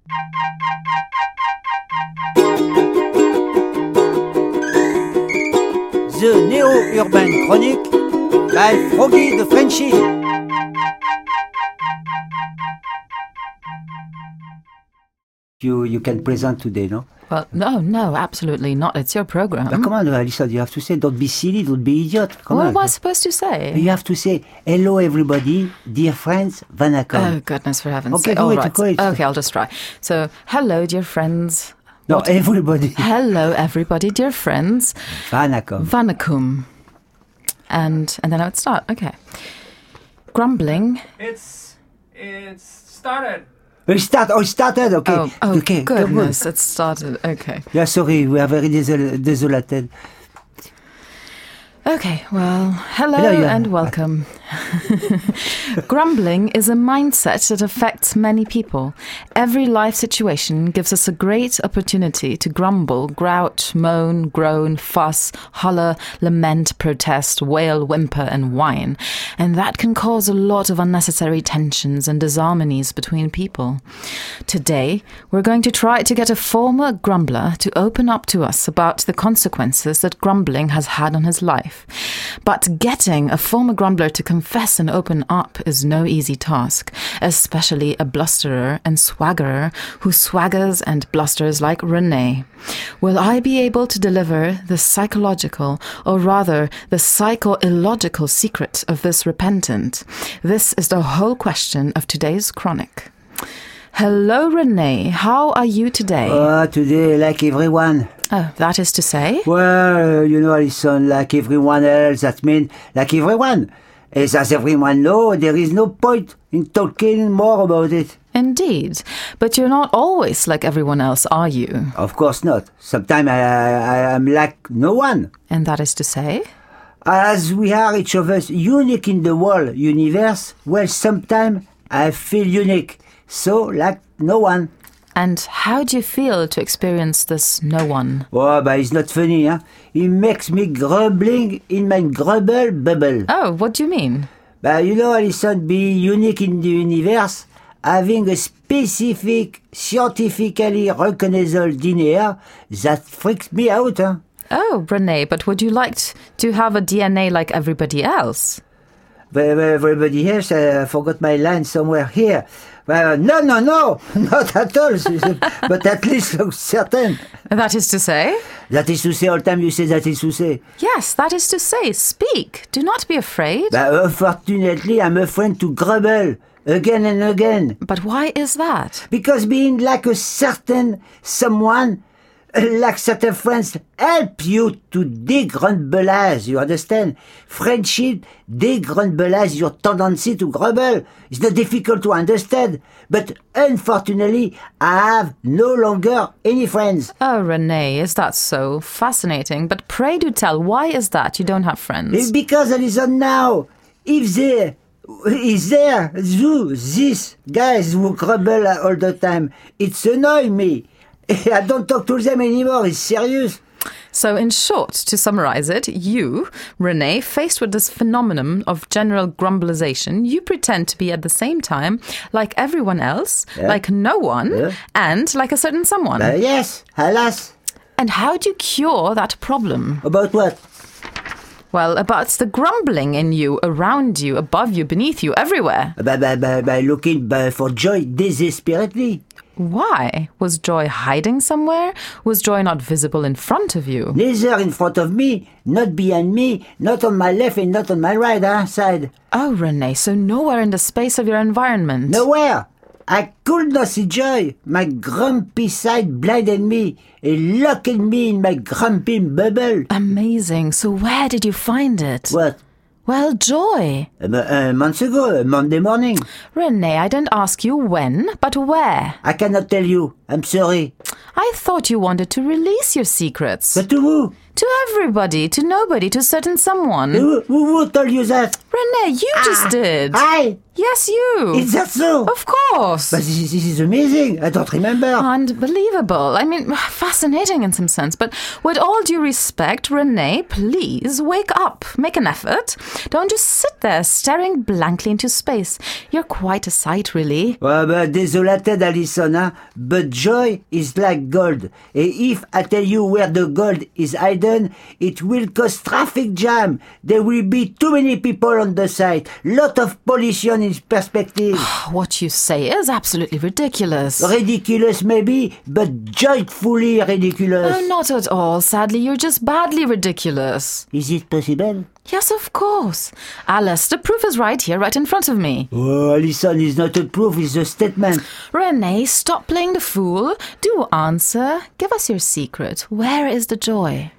The Neo-Urban Chronic by Froggy the Frenchie. You can present today, no? Well, no, absolutely not. It's your program. But come on, Alissa, you have to say, don't be silly, don't be idiot. Come What on. am I supposed to say? You have to say, hello everybody, dear friends, Vanakkam. Oh, goodness, for heaven's Okay, sake. do it, Right. go ahead. Okay, I'll just try. So, hello, dear friends. No, everybody. Hello, everybody, dear friends. Vanakkam. Vanakkam. And then I would start. Okay. Grumbling. It's started. We started, okay. Oh, okay, goodness, it started. Okay. Yeah, sorry, we are very desolated. Okay, well, hello yeah. and welcome. Grumbling is a mindset that affects many people. Every life situation gives us a great opportunity to grumble, grout, moan, groan, fuss, holler, lament, protest, wail, whimper, and whine. And that can cause a lot of unnecessary tensions and disharmonies between people. Today, we're going to try to get a former grumbler to open up to us about the consequences that grumbling has had on his life. But getting a former grumbler to confess and open up is no easy task, especially a blusterer and swaggerer who swaggers and blusters like Renee. Will I be able to deliver the psychological, or rather the psycho-illogical secret of this repentant? This is the whole question of today's chronic. Hello, Renee. How are you today? Today, like everyone. Oh, that is to say? Well, Alison, like everyone else, that means like everyone. As everyone knows, there is no point in talking more about it. Indeed. But you're not always like everyone else, are you? Of course not. Sometimes I am like no one. And that is to say? As we are each of us unique in the world universe, well, sometimes I feel unique. So, like no one. And how do you feel to experience this no one? Oh, but it's not funny, huh? It makes me grumbling in my grumble bubble. Oh, what do you mean? But Alison, be unique in the universe, having a specific, scientifically recognizable DNA, that freaks me out, huh? Oh, Renee, but would you like to have a DNA like everybody else? Everybody else, I forgot my line somewhere here. Well, no, not at all. But at least so certain. That is to say? That is to say, all the time you say that is to say. Yes, that is to say. Speak. Do not be afraid. But unfortunately, I'm afraid to grumble again and again. But why is that? Because being like a certain someone, like certain friends, help you to degrumblize, you understand? Friendship degrumblize your tendency to grumble. It's not difficult to understand, but unfortunately, I have no longer any friends. Oh, Renee, is that so? Fascinating. But pray do tell, why is that you don't have friends? It's because, listen now, if there is there, these guys who grumble all the time, it's annoying me. I don't talk to them anymore, it's serious. So in short, to summarize it, you, Renee, faced with this phenomenon of general grumblization, you pretend to be at the same time like everyone else, like no one, and like a certain someone. Yes, alas. And how do you cure that problem? About what? Well, about the grumbling in you, around you, above you, beneath you, everywhere. By looking for joy desperately. Why? Was joy hiding somewhere? Was joy not visible in front of you? Neither in front of me, not behind me, not on my left and not on my right side. Oh, Renee, so nowhere in the space of your environment. Nowhere. I could not see joy. My grumpy side blinded me and locked me in my grumpy bubble. Amazing. So where did you find it? What? Well, joy. Months ago, Monday morning. Renee, I didn't ask you when, but where. I cannot tell you. I'm sorry. I thought you wanted to release your secrets. But to who? To everybody, to nobody, to certain someone. Who told you that? Renee, you just did. Yes, you. Is that so? Of course. But this is amazing. I don't remember. Unbelievable. I mean, fascinating in some sense. But with all due respect, Renee, please wake up. Make an effort. Don't just sit there staring blankly into space. You're quite a sight, really. Désolated, Alison, hein? But joy is like gold. And if I tell you where the gold is hidden, it will cause traffic jam. There will be too many people on the site. Lot of pollution in perspective. What you say is absolutely ridiculous. Ridiculous maybe, but joyfully ridiculous. Oh, not at all. Sadly, you're just badly ridiculous. Is it possible? Yes, of course. Alice, the proof is right here, right in front of me. Oh, Alison, is not a proof, it's a statement. Renee, stop playing the fool. Do answer. Give us your secret. Where is the joy?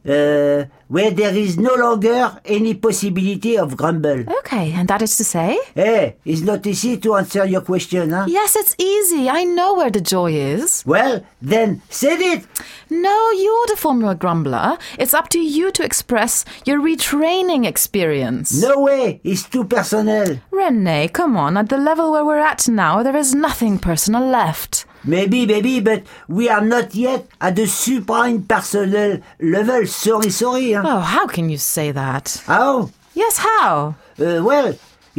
Where there is no longer any possibility of grumble. Okay, and that is to say? Hey, it's not easy to answer your question, huh? Yes, it's easy. I know where the joy is. Well, then, say it. No, you're the former grumbler. It's up to you to express your retraining experience. No way, it's too personal. Renee, come on. At the level where we're at now, there is nothing personal left. Maybe, but we are not yet at the supreme personal level. Sorry. Huh? Oh, how can you say that? How? Yes, how? Well,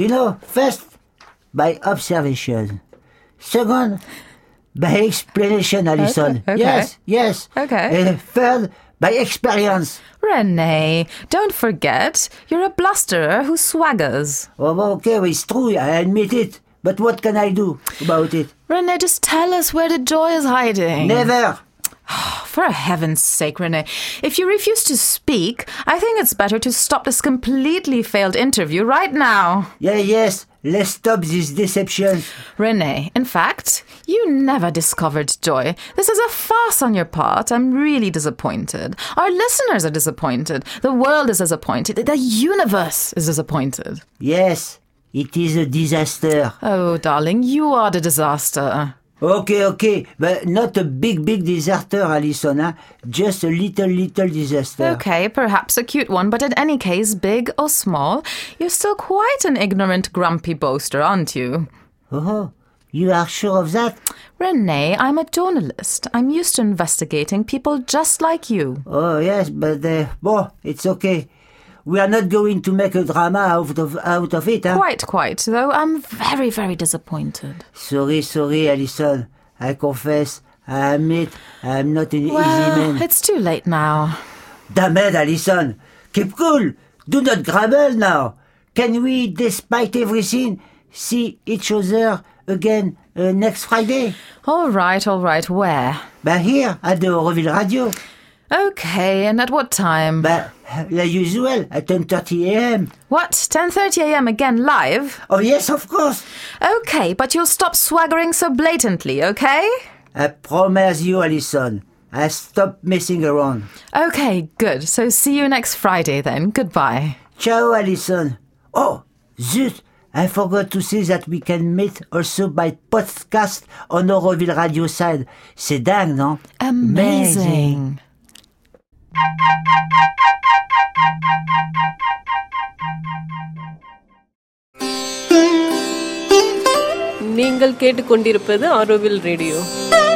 first, by observation. Second, by explanation, Alison. Okay. Yes. Okay. Third, by experience. Renee, don't forget, you're a blusterer who swaggers. Oh, okay, it's true, I admit it. But what can I do about it? Renee, just tell us where the joy is hiding. Never. For heaven's sake, Renee, if you refuse to speak, I think it's better to stop this completely failed interview right now. Yes, let's stop this deception. Renee, in fact, you never discovered joy. This is a farce on your part. I'm really disappointed. Our listeners are disappointed. The world is disappointed. The universe is disappointed. Yes, it is a disaster. Oh, darling, you are the disaster. Okay, but not a big disaster, Alison, huh? Just a little disaster. Okay, perhaps a cute one, but in any case, big or small, you're still quite an ignorant, grumpy boaster, aren't you? Oh, you are sure of that? Renee, I'm a journalist. I'm used to investigating people just like you. Oh, yes, but, it's okay. We are not going to make a drama out of it, huh? Quite, though I'm very, very disappointed. Sorry, Alison. I confess, I admit, I'm not an easy man. It's too late now. Damn it, Alison. Keep cool. Do not grumble now. Can we, despite everything, see each other again next Friday? All right. Where? Here, at the Euroville Radio. Okay, and at what time? Like usual, at 10:30 a.m. What? 10:30 a.m. again, live? Oh, yes, of course. Okay, but you'll stop swaggering so blatantly, okay? I promise you, Alison. I stop messing around. Okay, good. So see you next Friday then. Goodbye. Ciao, Alison. Oh, zut. I forgot to say that we can meet also by podcast on Euroville Radio side. C'est dingue, non? Amazing. நீங்கள் கேட்டுக்கொண்டிருப்பது Auroville radio.